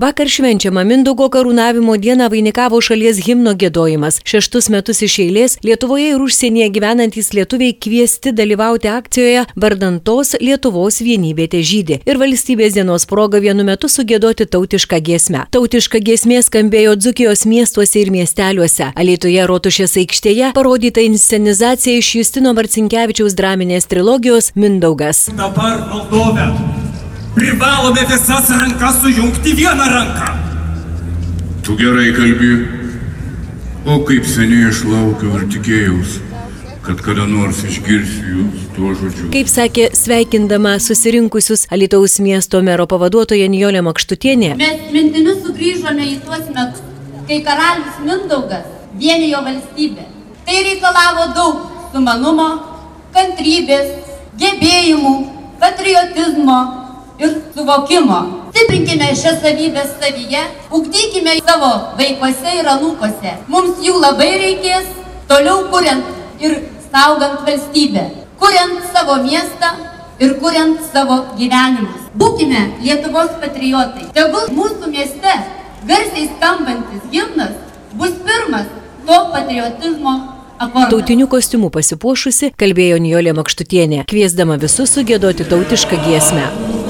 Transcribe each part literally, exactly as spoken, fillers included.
Vakar švenčiama Mindaugo karūnavimo dieną vainikavo šalies himno giedojimas. Šeštus metus iš eilės Lietuvoje ir užsienyje gyvenantys lietuviai kviesti dalyvauti akcijoje vardan tos Lietuvos vienybė težydi ir valstybės dienos proga vienu metu sugiedoti tautišką giesmę. Tautiška giesmė skambėjo Dzūkijos miestuose ir miesteliuose. Alytuje Rotušės aikštėje parodyta inscenizacija iš Justino Marcinkevičiaus draminės trilogijos Mindaugas. Dabar valdove privalome visas rankas sujungti vieną ranką. Tu gerai kalbi, o kaip seniai aš laukiau ir tikėjausi, kad kada nors išgirsiu jūs tuo žodžiu. Kaip sakė sveikindama susirinkusius Alytaus miesto mero pavaduotoja Nijolė Makštutienė. Mes mintimis sugrįžome į tuos metus, kai karalius Mindaugas vienijo valstybę. Tai reikalavo daug sumanumo, kantrybės, gebėjimų, patriotizmo ir suvokimo. Stiprinkime šias savybės savyje, ugdykime savo vaikuose ir anūkose. Mums jų labai reikės toliau kuriant ir saugant valstybę, kuriant savo miestą ir kuriant savo gyvenimus. Būkime Lietuvos patriotai. Tegul mūsų mieste garsiai skambantis himnas bus pirmas to patriotizmo akordas. Tautiniu kostiumu pasipuošusi kalbėjo Nijolė Makštutienė, kviesdama visus sugiedoti tautišką giesmę.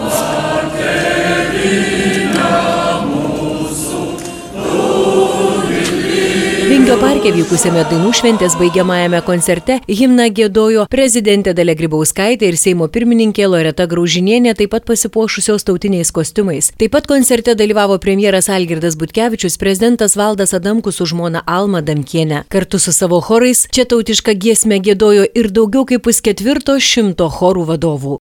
Vingio parke vykusiame dainų šventės baigiamajame koncerte himną giedojo prezidentė Dalia Grybauskaitė ir Seimo pirmininkė Loreta Graužinienė, taip pat pasipuošusios tautiniais kostiumais. Taip pat koncerte dalyvavo premjeras Algirdas Butkevičius, prezidentas Valdas Adamkus su žmona Alma Adamkienė. Kartu su savo chorais čia tautišką giesmę giedojo ir daugiau kaip pusketvirto šimto chorų vadovų.